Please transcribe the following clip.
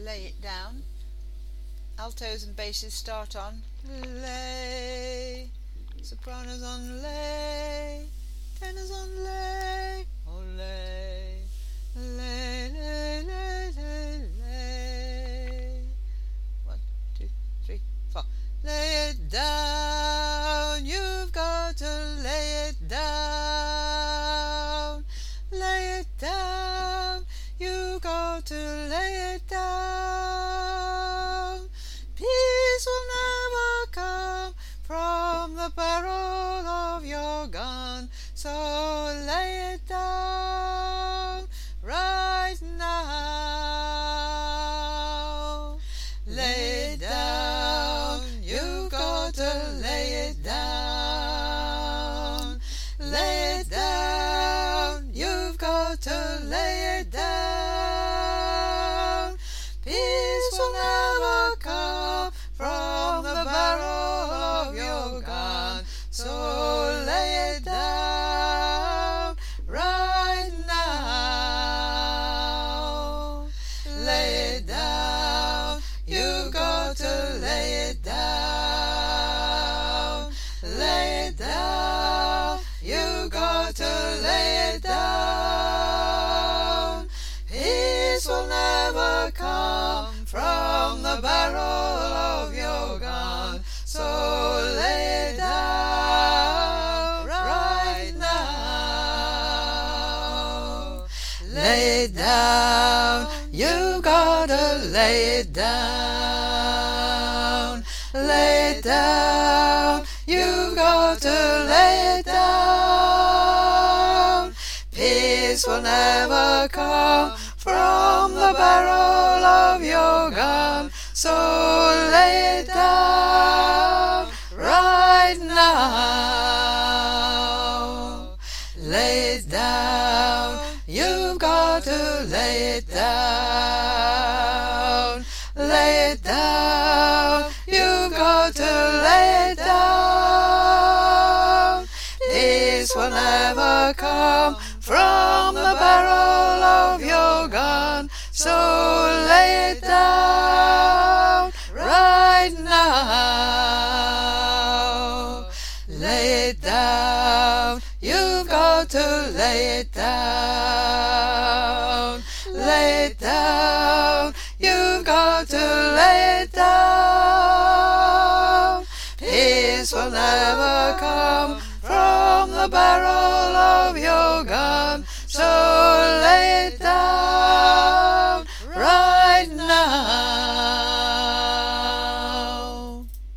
lay it down. Altos and basses start on lay, sopranos on lay, tenors on lay, oh lay, lay, lay, lay, lay, lay. 1, 2, 3, 4. Lay it down, you've got to lay it down. Lay it down, you've got to lay it down. Peace will never come from the barrel of your gun, so lay it down right now. Lay it down, you've got to lay it down. Lay it down, you've got to lay it down. Peace will never come from the barrel of your gun, so lay it down right now. Lay it down, you've got to lay it down. Lay it down, you've got to lay it down. Peace will never come from the barrel of your gun, so lay it down right now. Lay it down, you've got to lay it down. Lay it down, you've got to lay it down. Peace will never come from the barrel of your gun, so lay it down right now. Lay it down, you've got to lay it down. Lay it down, you've got to lay it down. Peace will never come from the barrel of your gun, so lay it down right now. Lay it down, you've got to lay it down. Lay it down, you've got to lay it down. Peace will never come from the barrel of your gun, so lay it down.